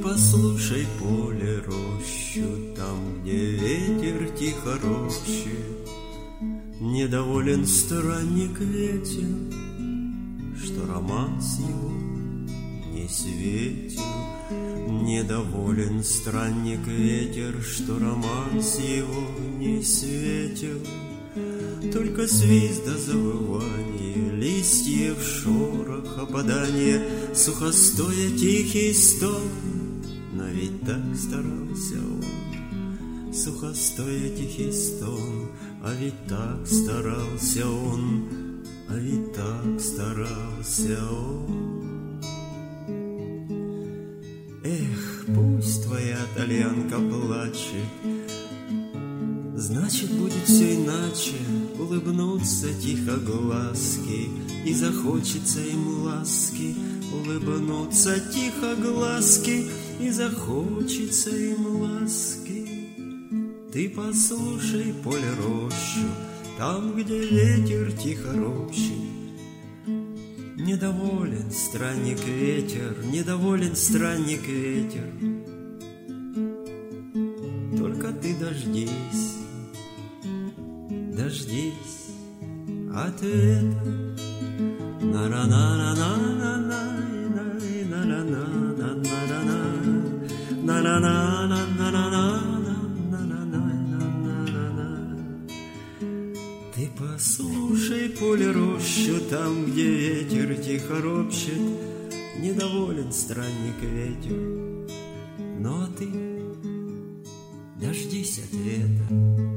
послушай поле, рощу, там, где ветер тихо ропщет. Недоволен странник ветер, что романс его не светил. Недоволен странник ветер, что романс его не светил. Только свист да завывание, листьев шорох, опадание, сухостоя тихий стон. Но ведь так старался он, сухостоя тихий стон. А ведь так старался он, а ведь так старался он. Эх, пусть твоя тальянка плачет, значит, будет все иначе. Улыбнутся тихо глазки, и захочется им ласки. Улыбнутся тихо глазки, и захочется им ласки. Ты послушай поле, рощу, там, где ветер тихо ропщет. Недоволен странник ветер, недоволен странник ветер. Только ты дождись, дождись ответа. Ты послушай поле, рощу, там, где ветер тихо ропщет. Недоволен странник ветер, но ты дождись ответа.